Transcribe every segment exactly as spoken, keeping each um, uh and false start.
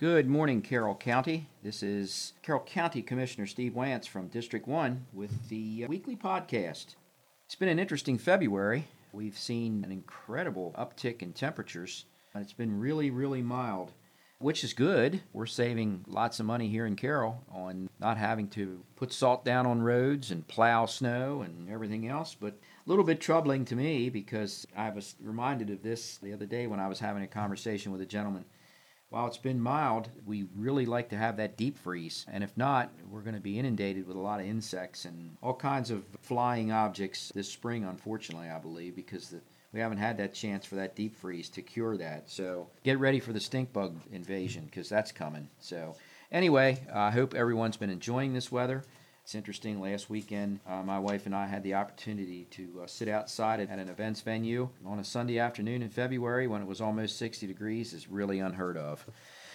Good morning, Carroll County. This is Carroll County Commissioner Steve Wantz from District one with the uh, weekly podcast. It's been an interesting February. We've seen an incredible uptick in temperatures. It's been really, really mild, which is good. We're saving lots of money here in Carroll on not having to put salt down on roads and plow snow and everything else, but a little bit troubling to me because I was reminded of this the other day when I was having a conversation with a gentleman. While it's been mild, we really like to have that deep freeze, and if not, we're going to be inundated with a lot of insects and all kinds of flying objects this spring, unfortunately, I believe, because the, we haven't had that chance for that deep freeze to cure that. So get ready for the stink bug invasion, because that's coming. So anyway, I hope everyone's been enjoying this weather. It's interesting, last weekend, uh, my wife and I had the opportunity to uh, sit outside at an events venue on a Sunday afternoon in February when it was almost sixty degrees. Is really unheard of.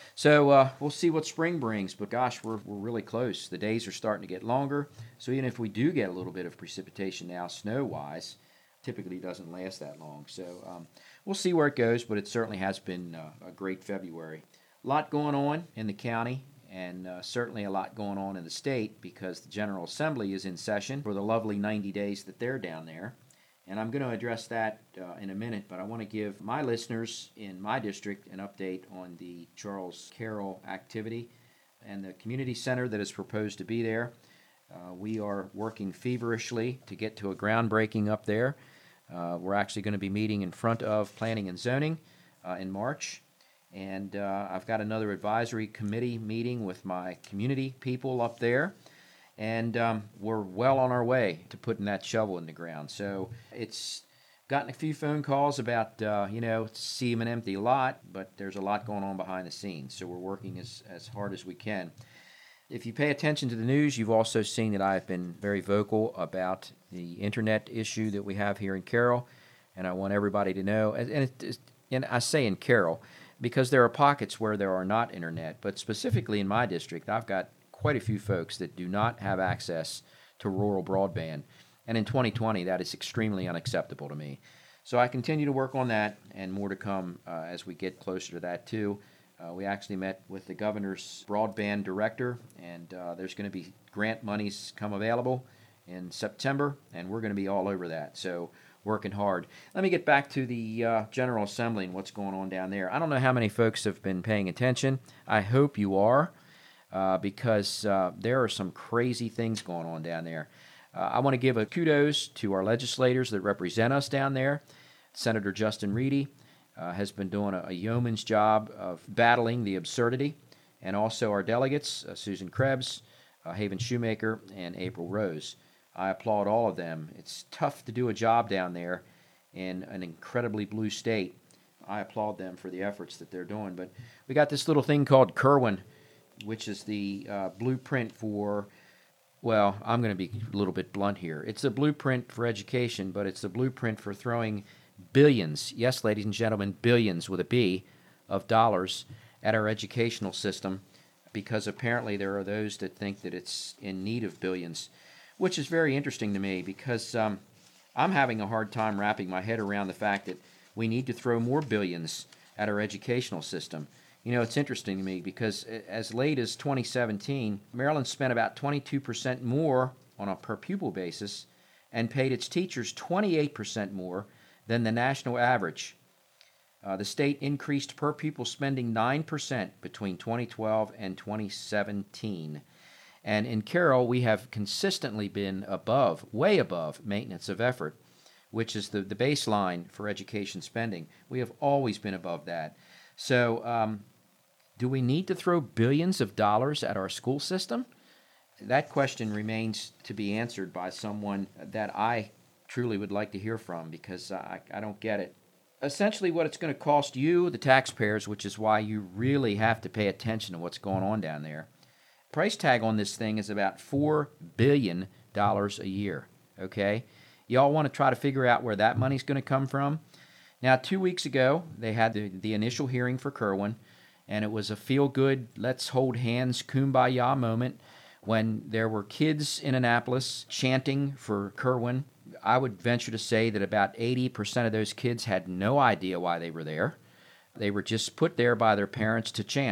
So uh, we'll see what spring brings, but gosh, we're, we're really close. The days are starting to get longer, so even if we do get a little bit of precipitation now, snow-wise, typically doesn't last that long. So um, we'll see where it goes, but it certainly has been uh, a great February. A lot going on in the county. And uh, certainly a lot going on in the state because the General Assembly is in session for the lovely ninety days that they're down there. And I'm going to address that uh, in a minute, but I want to give my listeners in my district an update on the Charles Carroll activity and the community center that is proposed to be there. Uh, we are working feverishly to get to a groundbreaking up there. Uh, we're actually going to be meeting in front of Planning and Zoning uh, in March. And uh, I've got another advisory committee meeting with my community people up there. And um, we're well on our way to putting that shovel in the ground. So it's gotten a few phone calls about, uh, you know, seem an empty lot, but there's a lot going on behind the scenes. So we're working as, as hard as we can. If you pay attention to the news, you've also seen that I've been very vocal about the internet issue that we have here in Carroll. And I want everybody to know, and, it, and I say in Carroll, because there are pockets where there are not internet, but specifically in my district, I've got quite a few folks that do not have access to rural broadband. And in twenty twenty, that is extremely unacceptable to me. So I continue to work on that, and more to come uh, as we get closer to that, too. Uh, we actually met with the governor's broadband director, and uh, there's going to be grant monies come available in September, and we're going to be all over that. So working hard. Let me get back to the uh, General Assembly and what's going on down there. I don't know how many folks have been paying attention. I hope you are, uh, because uh, there are some crazy things going on down there. Uh, I want to give a kudos to our legislators that represent us down there. Senator Justin Reedy uh, has been doing a, a yeoman's job of battling the absurdity, and also our delegates, uh, Susan Krebs, uh, Haven Shoemaker, and April Rose. I applaud all of them. It's tough to do a job down there in an incredibly blue state. I applaud them for the efforts that they're doing. But we got this little thing called Kirwan, which is the uh, blueprint for, well, I'm going to be a little bit blunt here. It's a blueprint for education, but it's a blueprint for throwing billions, yes, ladies and gentlemen, billions with a B, of dollars at our educational system, because apparently there are those that think that it's in need of billions. Which is very interesting to me because um, I'm having a hard time wrapping my head around the fact that we need to throw more billions at our educational system. You know, it's interesting to me because as late as twenty seventeen, Maryland spent about twenty-two percent more on a per pupil basis and paid its teachers twenty-eight percent more than the national average. Uh, the state increased per pupil spending nine percent between twenty twelve and twenty seventeen. And in Carroll, we have consistently been above, way above, maintenance of effort, which is the, the baseline for education spending. We have always been above that. So um, do we need to throw billions of dollars at our school system? That question remains to be answered by someone that I truly would like to hear from, because I, I don't get it. Essentially what it's going to cost you, the taxpayers, which is why you really have to pay attention to what's going on down there. Price tag on this thing is about four billion dollars a year, okay? Y'all want to try to figure out where that money's going to come from? Now, two weeks ago, they had the, the initial hearing for Kirwan, and it was a feel-good, let's hold hands, kumbaya moment when there were kids in Annapolis chanting for Kirwan. I would venture to say that about eighty percent of those kids had no idea why they were there. They were just put there by their parents to chant.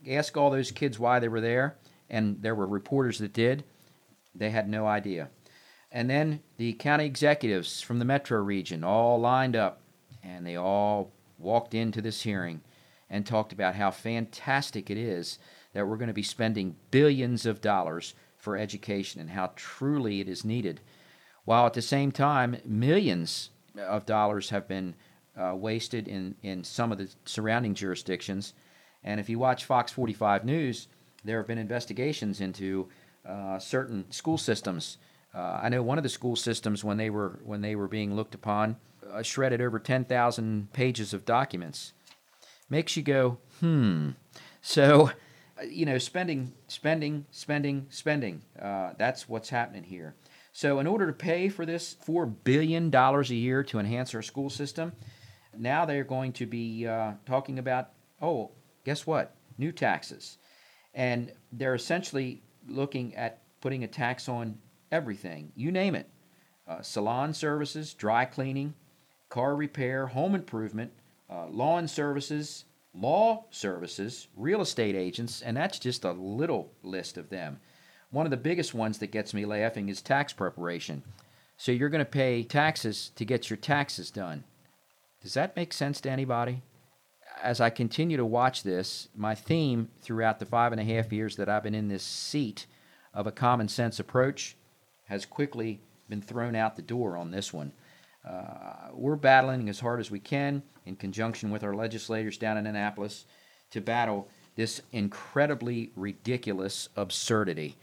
ask all those kids why they were there, and there were reporters that did. They had no idea. And then the county executives from the metro region all lined up, and they all walked into this hearing and talked about how fantastic it is that we're going to be spending billions of dollars for education and how truly it is needed, while at the same time, millions of dollars have been uh, wasted in, in some of the surrounding jurisdictions. And if you watch Fox forty-five News, there have been investigations into uh, certain school systems. Uh, I know one of the school systems, when they were when they were being looked upon, uh, shredded over ten thousand pages of documents. Makes you go, hmm. So, uh, you know, spending, spending, spending, spending. Uh, that's what's happening here. So in order to pay for this four billion dollars a year to enhance our school system, now they're going to be uh, talking about, oh, guess what? New taxes. And they're essentially looking at putting a tax on everything. You name it. Uh, salon services, dry cleaning, car repair, home improvement, uh, lawn services, law services, real estate agents, and that's just a little list of them. One of the biggest ones that gets me laughing is tax preparation. So you're going to pay taxes to get your taxes done. Does that make sense to anybody? As I continue to watch this, my theme throughout the five and a half years that I've been in this seat of a common sense approach has quickly been thrown out the door on this one. Uh, we're battling as hard as we can in conjunction with our legislators down in Annapolis to battle this incredibly ridiculous absurdity.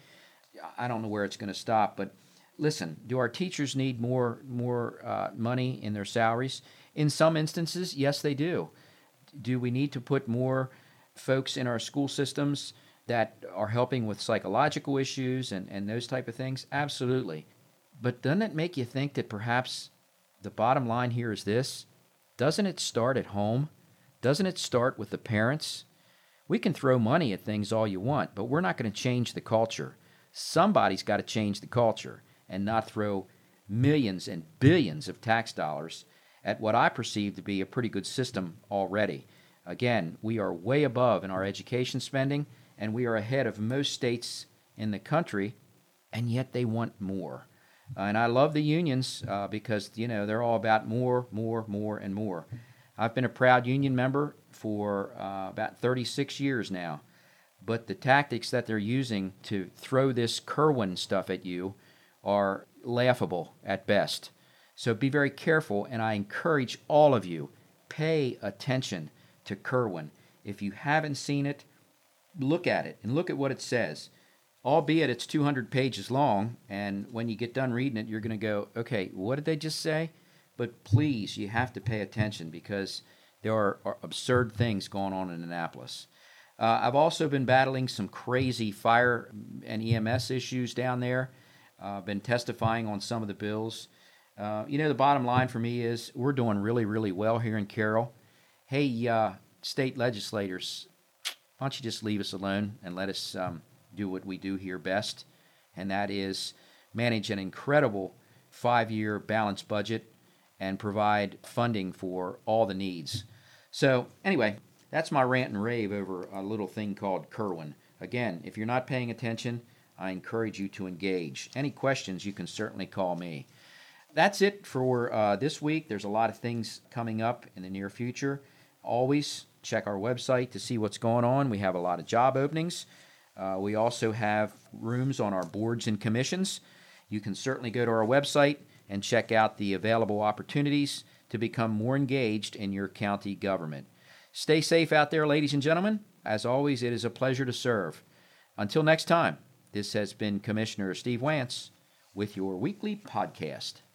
I don't know where it's going to stop, but listen, do our teachers need more more uh, money in their salaries? In some instances, yes, they do. Do we need to put more folks in our school systems that are helping with psychological issues and, and those type of things? Absolutely. But doesn't it make you think that perhaps the bottom line here is this? Doesn't it start at home? Doesn't it start with the parents? We can throw money at things all you want, but we're not going to change the culture. Somebody's got to change the culture and not throw millions and billions of tax dollars at what I perceive to be a pretty good system already. Again, we are way above in our education spending, and we are ahead of most states in the country, and yet they want more. Uh, and I love the unions uh, because, you know, they're all about more, more, more, and more. I've been a proud union member for uh, about thirty-six years now. But the tactics that they're using to throw this Kirwan stuff at you are laughable at best. So be very careful, and I encourage all of you, pay attention to Kirwan. If you haven't seen it, look at it and look at what it says. Albeit it's two hundred pages long, and when you get done reading it, you're going to go, okay, what did they just say? But please, you have to pay attention because there are, are absurd things going on in Annapolis. Uh, I've also been battling some crazy fire and E M S issues down there. I've uh, been testifying on some of the bills. Uh, you know, the bottom line for me is we're doing really, really well here in Carroll. Hey, uh, state legislators, why don't you just leave us alone and let us um, do what we do here best, and that is manage an incredible five-year balanced budget and provide funding for all the needs. So anyway, that's my rant and rave over a little thing called Kirwan. Again, if you're not paying attention, I encourage you to engage. Any questions, you can certainly call me. That's it for uh, this week. There's a lot of things coming up in the near future. Always check our website to see what's going on. We have a lot of job openings. Uh, we also have rooms on our boards and commissions. You can certainly go to our website and check out the available opportunities to become more engaged in your county government. Stay safe out there, ladies and gentlemen. As always, it is a pleasure to serve. Until next time, this has been Commissioner Steve Wantz with your weekly podcast.